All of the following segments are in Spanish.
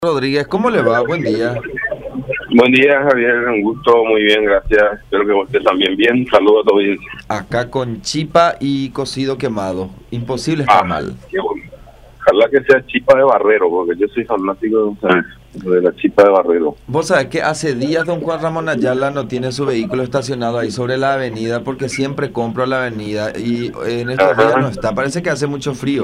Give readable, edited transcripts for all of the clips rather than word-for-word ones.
Rodríguez, ¿cómo le va? Buen día. Buen día, Javier. Un gusto, muy bien, gracias. Espero que usted también bien. Saludos a tu audiencia. Acá con chipa y cocido quemado. Imposible estar mal. Qué bueno. Ojalá que sea chipa de Barrero, porque yo soy fanático de la chipa de Barrero. Vos sabés que hace días don Juan Ramón Ayala no tiene su vehículo estacionado ahí sobre la avenida porque siempre compro a la avenida y en estos días no está. Parece que hace mucho frío.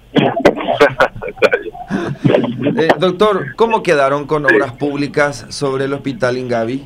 Doctor, ¿cómo quedaron con obras públicas sobre el hospital Ingavi?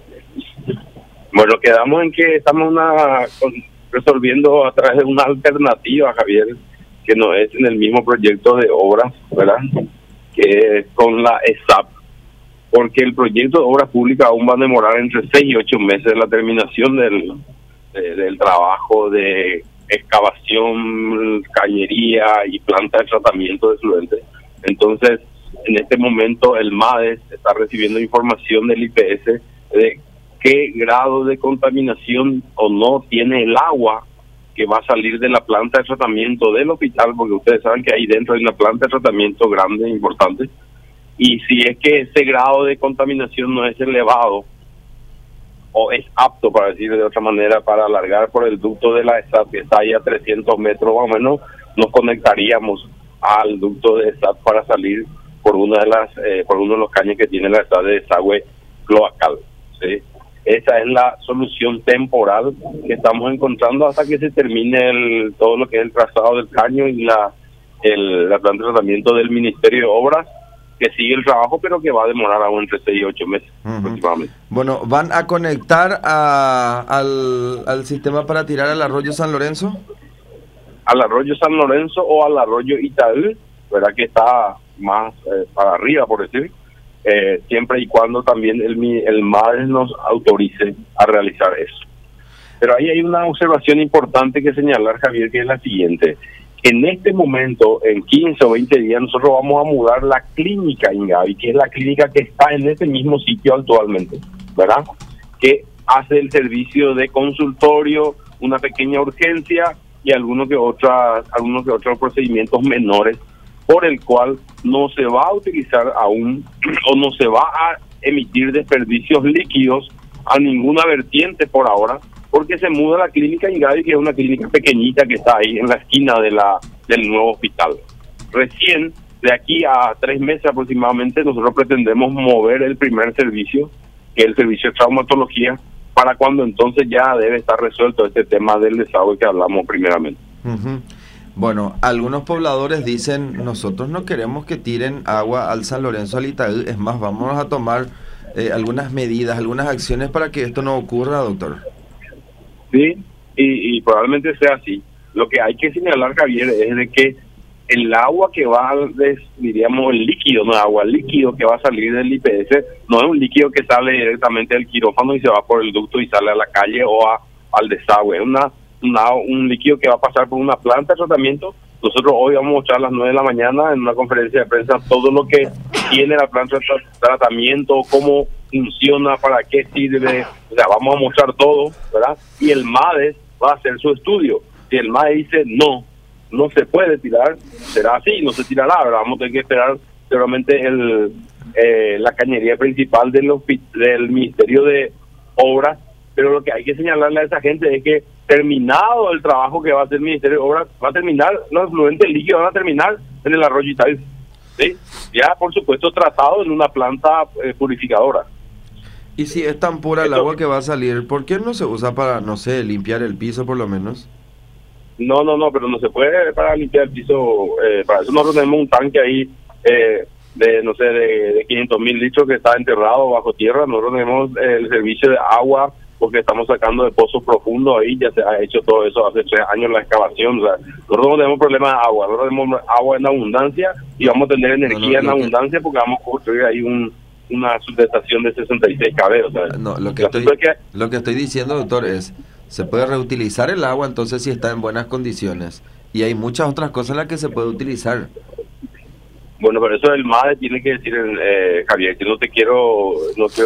Bueno, quedamos en que estamos resolviendo a través de una alternativa, Javier, que no es en el mismo proyecto de obras, ¿verdad? Que es con la ESAP, porque el proyecto de obras públicas aún va a demorar entre 6 y 8 meses la terminación del trabajo de excavación, cañería y planta de tratamiento de fluentes. Entonces, en este momento el MADES está recibiendo información del IPS de qué grado de contaminación o no tiene el agua que va a salir de la planta de tratamiento del hospital, porque ustedes saben que ahí dentro hay una planta de tratamiento grande, importante, y si es que ese grado de contaminación no es elevado o es apto, para decir de otra manera, para alargar por el ducto de la ESAT, que está ahí a 300 metros más o menos, nos conectaríamos al ducto de ESAT para salir por uno de los caños que tiene la ESAT de desagüe cloacal, ¿sí? Esa es la solución temporal que estamos encontrando hasta que se termine todo lo que es el trazado del caño y la planta de tratamiento del Ministerio de Obras, que sigue el trabajo, pero que va a demorar aún entre 6 y 8 meses aproximadamente. Bueno, ¿van a conectar al sistema para tirar al arroyo San Lorenzo? Al arroyo San Lorenzo o al arroyo Itaú, ¿verdad? Que está más para arriba, por decir, siempre y cuando también el MADES nos autorice a realizar eso. Pero ahí hay una observación importante que señalar, Javier, que es la siguiente. En este momento, en 15 o 20 días, nosotros vamos a mudar la clínica Ingavi, que es la clínica que está en ese mismo sitio actualmente, ¿verdad? Que hace el servicio de consultorio, una pequeña urgencia y algunos que otros procedimientos menores, por el cual no se va a utilizar aún o no se va a emitir desperdicios líquidos a ninguna vertiente por ahora, porque se muda la clínica Ingavi, que es una clínica pequeñita que está ahí en la esquina del nuevo hospital. Recién, de aquí a 3 meses aproximadamente, nosotros pretendemos mover el primer servicio, que es el servicio de traumatología, para cuando entonces ya debe estar resuelto este tema del desagüe que hablamos primeramente. Bueno, algunos pobladores dicen, nosotros no queremos que tiren agua al San Lorenzo, al Itaú, es más, vamos a tomar algunas medidas, algunas acciones para que esto no ocurra, doctor. Sí, y probablemente sea así. Lo que hay que señalar, Javier, es de que el agua que va, diríamos el líquido, no agua, el líquido que va a salir del IPS, no es un líquido que sale directamente del quirófano y se va por el ducto y sale a la calle o al desagüe. Es un líquido que va a pasar por una planta de tratamiento. Nosotros hoy vamos a mostrar a las 9 de la mañana en una conferencia de prensa todo lo que tiene la planta de tratamiento, cómo funciona, para qué sirve, o sea, vamos a mostrar todo, ¿verdad? Y el MADES va a hacer su estudio. Si el MADES dice no se puede tirar, será así, no se tirará, ¿verdad? Vamos a tener que esperar seguramente la cañería principal del Ministerio de Obras, pero lo que hay que señalarle a esa gente es que terminado el trabajo que va a hacer el Ministerio de Obras, va a terminar, los efluentes líquidos van a terminar en el arroyo Itaú, ¿sí? Ya, por supuesto, tratado en una planta purificadora. Y si es tan pura el agua que va a salir, ¿por qué no se usa para, no sé, limpiar el piso por lo menos? No, pero no se puede para limpiar el piso. Para eso nosotros tenemos un tanque ahí de 500.000 litros que está enterrado bajo tierra. Nosotros tenemos el servicio de agua porque estamos sacando de pozos profundos ahí. Ya se ha hecho todo eso hace 3 años la excavación. O sea, nosotros no tenemos problema de agua, nosotros tenemos agua en abundancia y vamos a tener energía en abundancia porque vamos a construir ahí una subestación de 66 kV. O sea, no, lo que estoy diciendo, doctor, es se puede reutilizar el agua entonces si está en buenas condiciones, y hay muchas otras cosas en las que se puede utilizar. Bueno, pero eso el MADE tiene que decir, Javier, que no quiero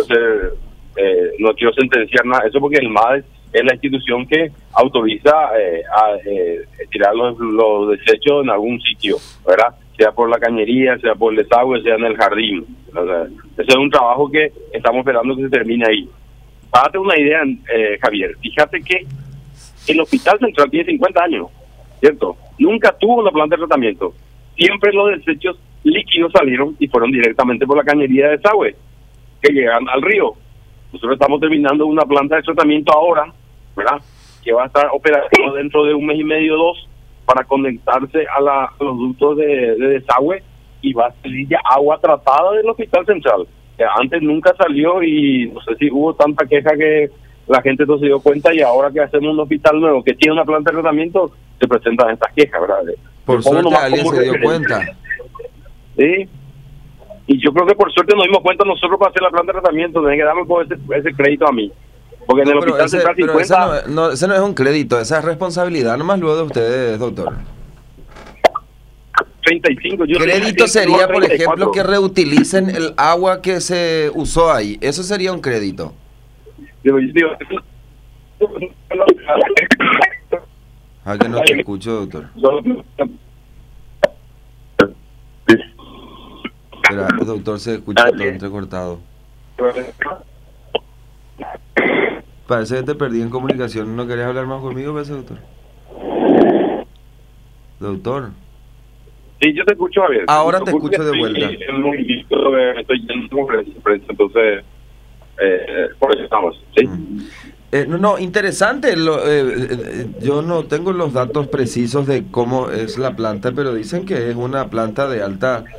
sentenciar nada, eso porque el MADE es la institución que autoriza a tirar los desechos en algún sitio, ¿verdad? sea por la cañería, sea por el desagüe, sea en el jardín. O sea, ese es un trabajo que estamos esperando que se termine ahí. Para darte una idea, Javier, fíjate que el Hospital Central tiene 50 años, ¿cierto? Nunca tuvo una planta de tratamiento. Siempre los desechos líquidos salieron y fueron directamente por la cañería de desagüe, que llegan al río. Nosotros estamos terminando una planta de tratamiento ahora, ¿verdad?, que va a estar operativo dentro de un mes y medio, 2, para conectarse a los ductos de desagüe, y va a salir ya agua tratada del Hospital Central. Que antes nunca salió, y no sé si hubo tanta queja que la gente no se dio cuenta, y ahora que hacemos un hospital nuevo que tiene una planta de tratamiento, se presentan estas quejas, ¿verdad? Por suerte alguien se dio cuenta. Sí. Y yo creo que por suerte nos dimos cuenta nosotros para hacer la planta de tratamiento. Tienen que darme por ese crédito a mí. Porque en el Hospital Central 50... ese no es un crédito, esa es responsabilidad nomás luego de ustedes, doctor. 35. Crédito sería, por ejemplo, que reutilicen el agua que se usó ahí. Eso sería un crédito. Ah, que no te escucho, doctor. Espera, el doctor se escucha todo entrecortado. Parece que te perdí en comunicación. ¿No querés hablar más conmigo, parece, doctor? Doctor. Sí, yo te escucho, Javier. Ahora te escucho de vuelta. Estoy en conferencia, entonces, por eso estamos, ¿sí? No, interesante. Yo no tengo los datos precisos de cómo es la planta, pero dicen que es una planta de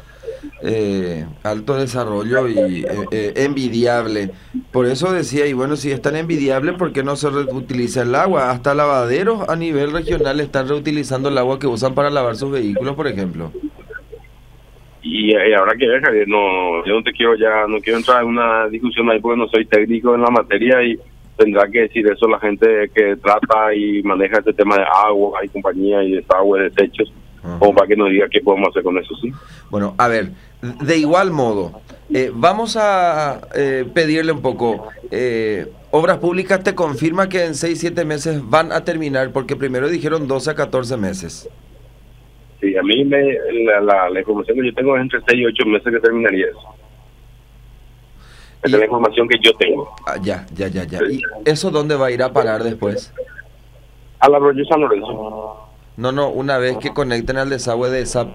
alto desarrollo y envidiable. Por eso decía, y bueno, si es tan envidiable, ¿por qué no se reutiliza el agua? Hasta lavaderos a nivel regional están reutilizando el agua que usan para lavar sus vehículos, por ejemplo. Y habrá que ver, Javier, yo no quiero entrar en una discusión ahí porque no soy técnico en la materia, y tendrá que decir eso la gente que trata y maneja este tema de agua y compañía y desagüe, desechos, como para que nos diga qué podemos hacer con eso, ¿sí? Bueno, a ver, de igual modo, vamos a pedirle un poco. Obras Públicas te confirma que en 6-7 meses van a terminar, porque primero dijeron 12 a 14 meses. Sí, a mí la información que yo tengo es entre 6 y 8 meses que terminaría eso. Esa es la información que yo tengo. Ya. ¿Y eso dónde va a ir a parar después? Al arroyo San Lorenzo. No, una vez que conecten al desagüe de SAP.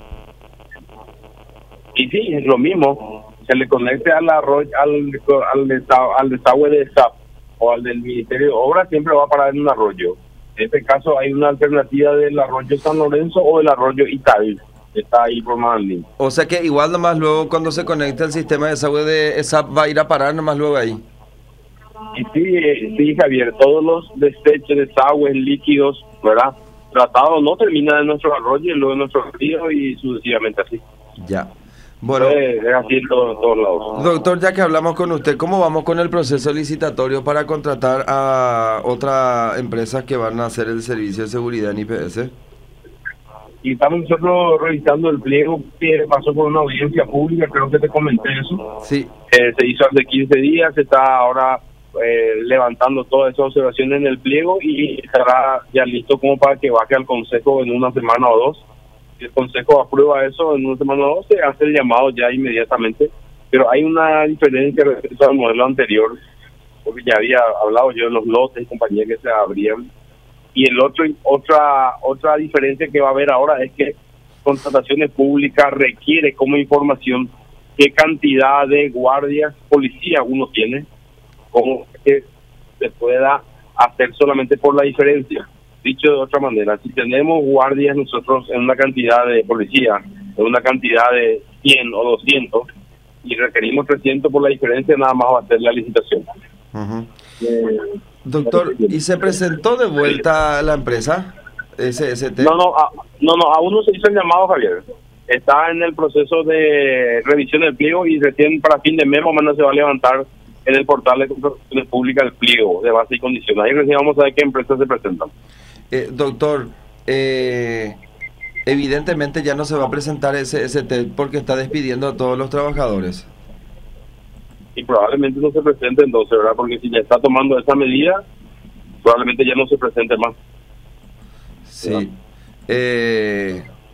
Y sí, es lo mismo. Se le conecte al arroyo, al desagüe de SAP o al del Ministerio de Obras, siempre va a parar en un arroyo. En este caso hay una alternativa del arroyo San Lorenzo o del arroyo Itaí, que está ahí por Madrid. O sea que igual nomás luego cuando se conecte al sistema de desagüe de SAP va a ir a parar nomás luego ahí. Y sí, Javier, todos los desechos, desagües, líquidos, ¿verdad?, tratados no terminan en nuestro arroyo y luego en nuestro río y sucesivamente así. Ya. Bueno, es así en todos lados. Doctor, ya que hablamos con usted, ¿cómo vamos con el proceso licitatorio para contratar a otra empresa que van a hacer el servicio de seguridad en IPS? Y estamos nosotros revisando el pliego que pasó por una audiencia pública, creo que te comenté eso. Sí. Se hizo hace 15 días, está ahora levantando todas esas observaciones en el pliego y estará ya listo como para que baje al Consejo en una semana o 2. Si el Consejo aprueba eso en una semana o 2, se hace el llamado ya inmediatamente. Pero hay una diferencia respecto al modelo anterior, porque ya había hablado yo de los lotes y compañías que se abrían. Y otra diferencia que va a haber ahora es que contrataciones públicas requiere como información qué cantidad de guardias, policías uno tiene, como que se pueda hacer solamente por la diferencia. Dicho de otra manera, si tenemos guardias nosotros en una cantidad de policía, en una cantidad de 100 o 200, y requerimos 300 por la diferencia, nada más va a ser la licitación. Doctor, ¿y se presentó de vuelta la empresa SST? No, aún no se hizo el llamado, Javier. Está en el proceso de revisión del pliego y recién para fin de mes más o menos se va a levantar en el portal de contrataciones públicas el pliego de base y condiciones. Ahí recién vamos a ver qué empresas se presentan. Doctor, evidentemente ya no se va a presentar SST porque está despidiendo a todos los trabajadores. Y probablemente no se presente entonces, ¿verdad? Porque si ya está tomando esa medida, probablemente ya no se presente más. Sí.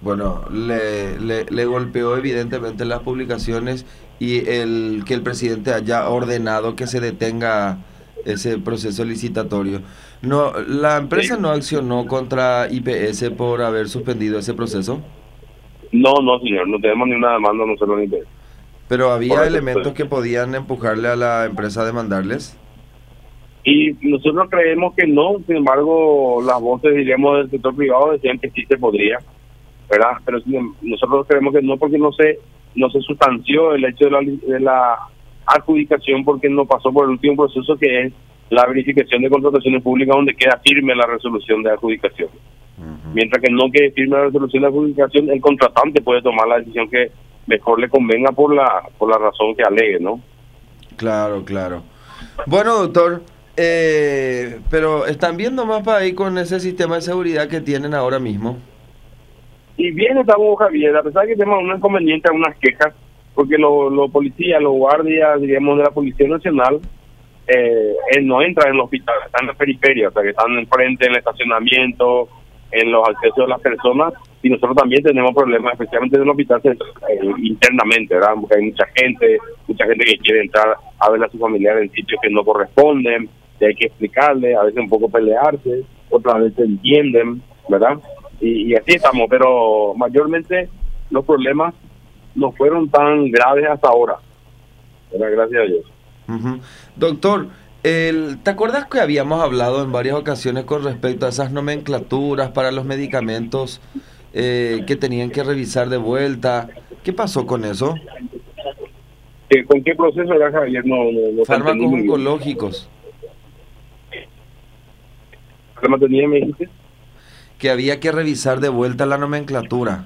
Bueno, le golpeó evidentemente las publicaciones y que el presidente haya ordenado que se detenga ese proceso licitatorio. No, la empresa Sí. no accionó contra IPS por haber suspendido ese proceso, No, no, señor, no tenemos ni una demanda nosotros ni de- pero por había eso. elementos que podían empujarle a la empresa a demandarles. Y nosotros creemos que no, sin embargo, las voces, diríamos, del sector privado decían que sí se podría, ¿verdad? Pero nosotros creemos que no, porque no se sustanció el hecho de la adjudicación, porque no pasó por el último proceso, que es la verificación de contrataciones públicas, donde queda firme la resolución de adjudicación. Ujú. Mientras que no quede firme la resolución de adjudicación, el contratante puede tomar la decisión que mejor le convenga por la razón que alegue, ¿no? Claro, claro. Bueno, doctor, pero están viendo más para ahí con ese sistema de seguridad que tienen ahora mismo. Y bien estamos, Javier, a pesar de que tenemos un inconveniente, unas quejas, porque los policías, los guardias, diríamos, de la Policía Nacional, no entran en el hospital, están en la periferia, o sea, que están enfrente, en el estacionamiento, en los accesos de las personas, y nosotros también tenemos problemas, especialmente en el hospital internamente, ¿verdad? Porque hay mucha gente que quiere entrar a ver a su familiar en sitios que no corresponden, y hay que explicarle, a veces un poco pelearse, otras veces entienden, ¿verdad? Y así estamos, pero mayormente los problemas no fueron tan graves hasta ahora, ¿verdad? Gracias a Dios. Ujú. Doctor, ¿te acuerdas que habíamos hablado en varias ocasiones con respecto a esas nomenclaturas para los medicamentos que tenían que revisar de vuelta? ¿Qué pasó con eso? ¿Con qué proceso era, Javier? No te entendí Fármacos muy bien. oncológicos, ¿Qué me tenía, me dijiste? que había que revisar de vuelta la nomenclatura.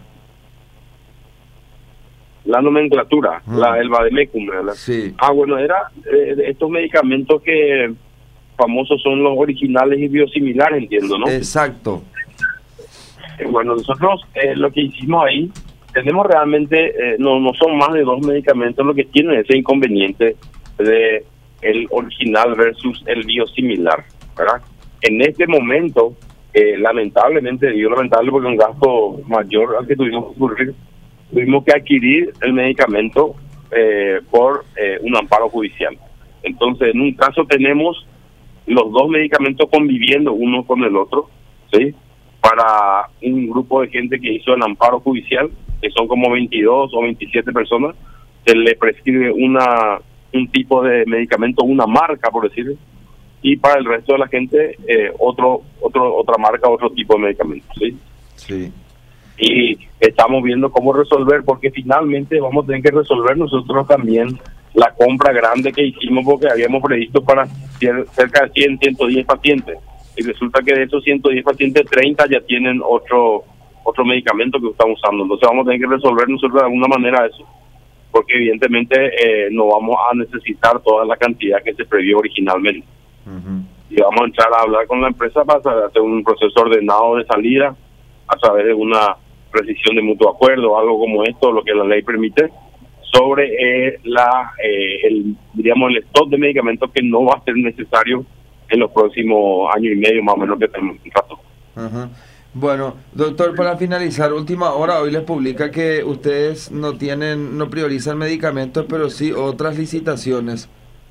La nomenclatura, Mm. el Vademecum, ¿verdad? Sí, Bueno, era estos medicamentos que famosos son los originales y biosimilares, entiendo, ¿no? exacto. Bueno, nosotros lo que hicimos ahí, tenemos realmente, no son más de dos medicamentos lo que tienen ese inconveniente de el original versus el biosimilar, ¿verdad? En este momento, lamentablemente, digo lamentable porque es un gasto mayor al que tuvimos que ocurrir, tuvimos que adquirir el medicamento por un amparo judicial. Entonces, en un caso tenemos los dos medicamentos conviviendo uno con el otro, ¿sí? Para un grupo de gente que hizo el amparo judicial, que son como 22 o 27 personas, se le prescribe un tipo de medicamento, una marca, por decirlo, y para el resto de la gente otra marca, otro tipo de medicamento, ¿sí? Sí. Y estamos viendo cómo resolver, porque finalmente vamos a tener que resolver nosotros también la compra grande que hicimos, porque habíamos previsto para cerca de 110 pacientes, y resulta que de esos 110 pacientes, 30 ya tienen otro medicamento que están usando. Entonces vamos a tener que resolver nosotros de alguna manera eso, porque evidentemente no vamos a necesitar toda la cantidad que se previó originalmente. Ujú. Y vamos a entrar a hablar con la empresa para hacer un proceso ordenado de salida a través de una rescisión de mutuo acuerdo o algo como esto, lo que la ley permite, sobre diríamos, el stock de medicamentos que no va a ser necesario en los próximos años y medio, más o menos, que tenemos un rato. Ajá. Bueno, doctor, para finalizar, última hora, hoy les publica que ustedes no priorizan medicamentos, pero sí otras licitaciones.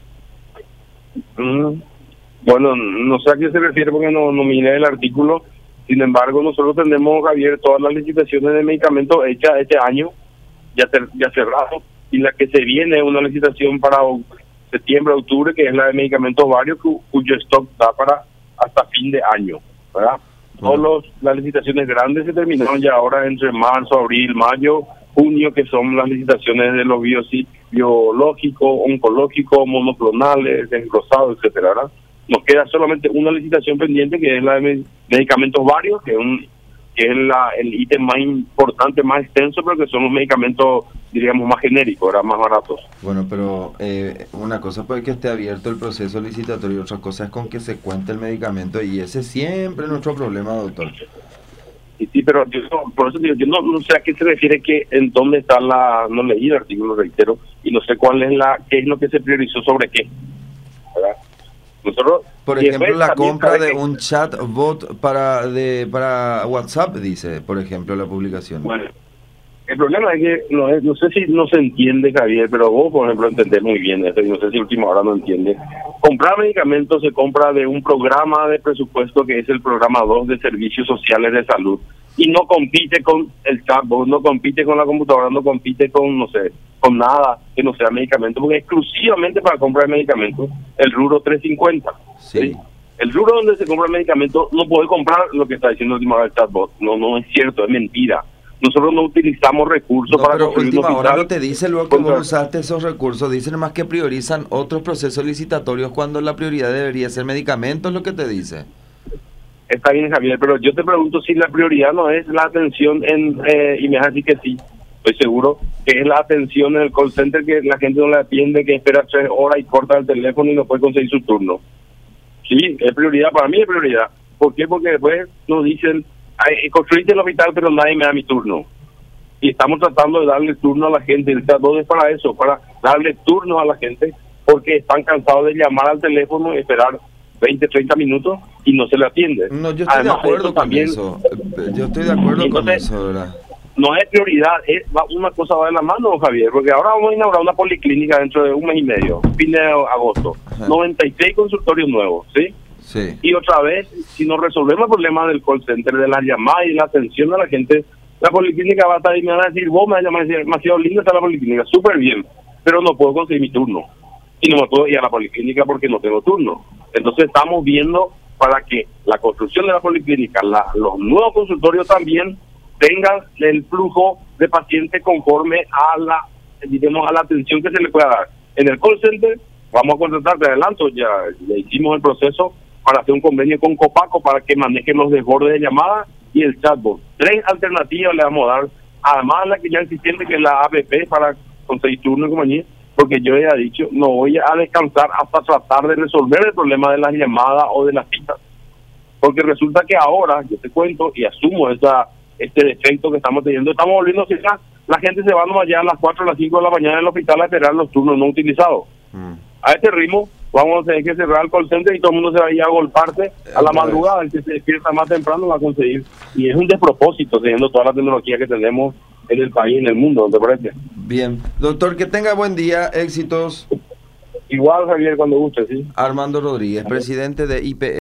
Bueno, no sé a qué se refiere porque no miré el artículo. Sin embargo, nosotros tenemos, Javier, todas las licitaciones de medicamentos hechas este año, ya cerrado, y la que se viene es una licitación para septiembre, octubre, que es la de medicamentos varios, cuyo stock da para hasta fin de año, ¿verdad? Todas las licitaciones grandes se terminaron ya ahora entre marzo, abril, mayo, junio, que son las licitaciones de los biológicos, oncológicos, monoclonales, engrosados, etcétera, ¿verdad? Nos queda solamente una licitación pendiente, que es la de medicamentos varios, que es el ítem más importante, más extenso, pero que son los medicamentos, diríamos, más genéricos, ¿verdad? Más baratos. Bueno, pero una cosa puede que esté abierto el proceso licitatorio y otra cosa es con que se cuente el medicamento, y ese siempre es nuestro problema, doctor. Sí, pero por eso digo, yo no sé a qué se refiere, que en dónde está no leí el artículo, reitero, y no sé qué es lo que se priorizó sobre qué, ¿verdad? Nosotros, Por y ejemplo, después la también compra sabe de que- un chatbot para WhatsApp, dice, por ejemplo, la publicación. Bueno, el problema es que no sé si no se entiende, Javier, pero vos, por ejemplo, entendés muy bien esto, y no sé si última hora no entiende. Comprar medicamentos se compra de un programa de presupuesto que es el programa 2 de Servicios Sociales de Salud, y no compite con el chatbot, no compite con la computadora, no compite con, no sé, con nada que no sea medicamento, porque exclusivamente para comprar medicamentos, el rubro 350. Sí. El rubro donde se compra medicamentos no puede comprar lo que está diciendo última hora el chatbot. No es cierto, es mentira. Nosotros no utilizamos recursos No, para pero construir un última hora hospital. no te dice luego que contra- vos usaste esos recursos. Dicen más que priorizan otros procesos licitatorios cuando la prioridad debería ser medicamentos, lo que te dice. Está bien, Javier, pero yo te pregunto si la prioridad no es la atención y me vas a decir que sí. Estoy seguro que es la atención en el call center, que la gente no le atiende, que espera 3 horas y corta el teléfono y no puede conseguir su turno. Sí, es prioridad, para mí es prioridad. ¿Por qué? Porque después nos dicen, construiste el hospital pero nadie me da mi turno. Y estamos tratando de darle turno a la gente. El chatbot es para eso, para darle turno a la gente, porque están cansados de llamar al teléfono y esperar 20, 30 minutos y no se le atiende. No, yo estoy Además, de acuerdo eso con también, eso. Yo estoy de acuerdo con entonces, eso, ¿verdad? no es prioridad, una cosa va de la mano, Javier, porque ahora vamos a inaugurar una policlínica dentro de un mes y medio, fin de agosto. Ajá. 96 consultorios nuevos, ¿sí? Sí. Y otra vez, si no resolvemos el problema del call center, de las llamadas y la atención a la gente, la policlínica va a estar y me van a decir, vos me vas a llamar y decir, demasiado linda está la policlínica, súper bien, pero no puedo conseguir mi turno. Y no me puedo ir a la policlínica porque no tengo turno. Entonces estamos viendo para que la construcción de la policlínica, los nuevos consultorios también tengan el flujo de pacientes conforme a la atención que se le pueda dar. En el call center vamos a contratar, de adelanto, ya hicimos el proceso para hacer un convenio con Copaco para que manejen los desbordes de llamadas y el chatbot. 3 alternativas le vamos a dar, además la que ya existente, que es la APP para conseguir turno y compañía, porque yo ya he dicho, no voy a descansar hasta tratar de resolver el problema de las llamadas o de las citas. Porque resulta que ahora, yo te cuento y asumo este defecto que estamos teniendo, estamos volviendo a citar, la gente se va nomás ya a las 4 o las 5 de la mañana al hospital a esperar los turnos no utilizados. A este ritmo vamos a tener que cerrar el call center y todo el mundo se va a ir a golparse a la madrugada. El que se despierta más temprano va a conseguir. Y es un despropósito teniendo toda la tecnología que tenemos en el país y en el mundo, ¿no te parece? Bien. Doctor, que tenga buen día, éxitos. Igual, Javier, cuando guste, ¿sí? Armando Rodríguez, presidente de IPE.